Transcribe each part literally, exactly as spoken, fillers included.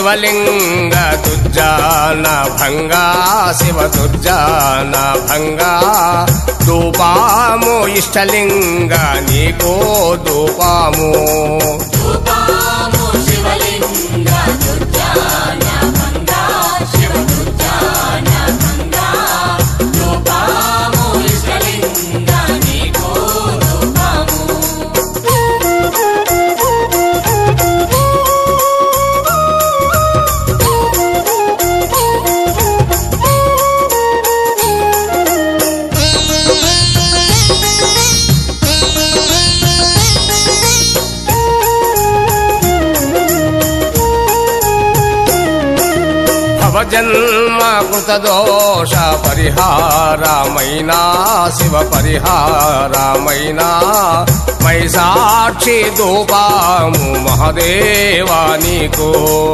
శివలింగ దుర్జాన భంగా శివ దుర్జాన భంగా ధూపాము ఇష్టలింగ నీకో ధూపాము జన్మ కృత దోష పరిహారమైనా శివ పరిహారమైనా మై సాక్షి ధూపాము మహదేవా నీకు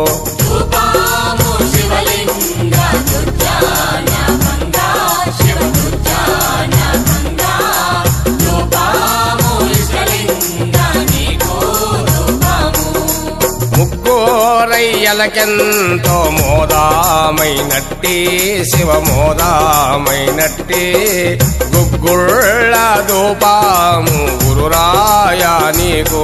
ముక్కోరయ్యలకెంతో మోదామైనట్టి శివ మోదామైనట్టి గుగ్గుళ్ళ ధూపాము గురురాయ నీకు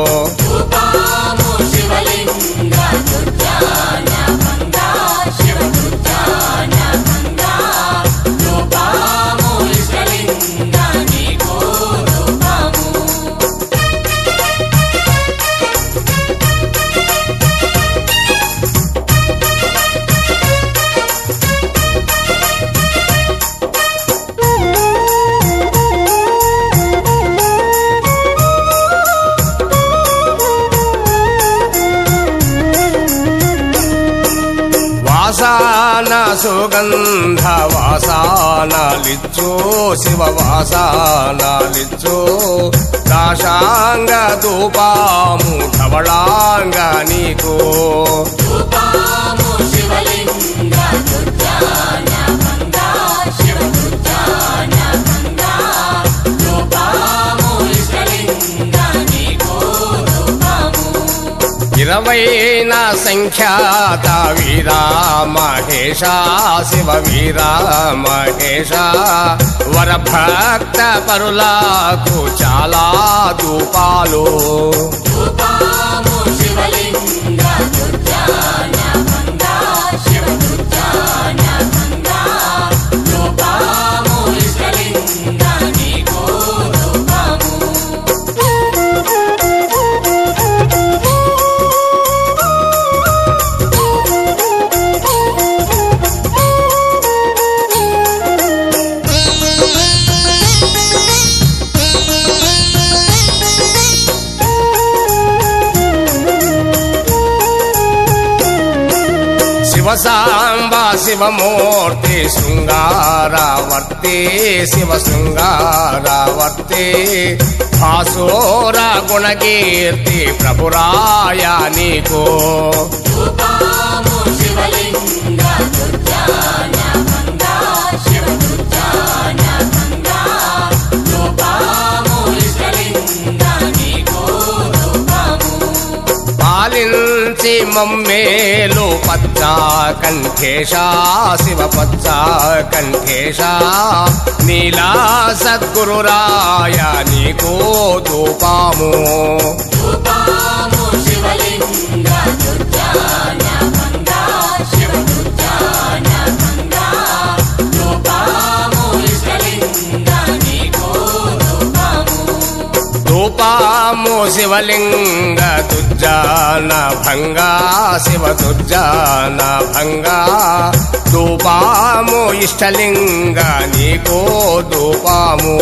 వాసాన సుగంధ వాసానాలిచ్చు శివ వాసానాలిచ్చు దాశాంగ ధూపాము ధవళాంగ నీకు ఇరవైన సంఖ్యాత వీరా మహేశ శివ వీరా మహేశ వరభక్త పరులకు చాలా ధూపాలు శివసాంబ శివమూర్తి శృంగారవర్తి శివ శృంగారవర్తి భాసోర గుణకీర్తి ప్రభురాయ నీకు పాలించి మమ్మేలు పచ్చా కంఠేశ శివ పచ్చా కంఠేశ నీలా సద్గురురాయ నీకో ధూపాము ధూపాము శివలింగ దుర్జాన భంగా శివ దుర్జాన భంగా ధూపాము ఇష్టలింగ నీకో ధూపాము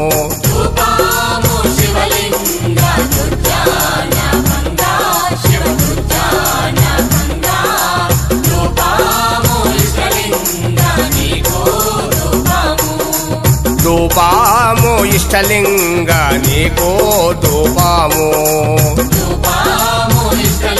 ధూపాము ఇష్టలింగ నీకో ధూపాము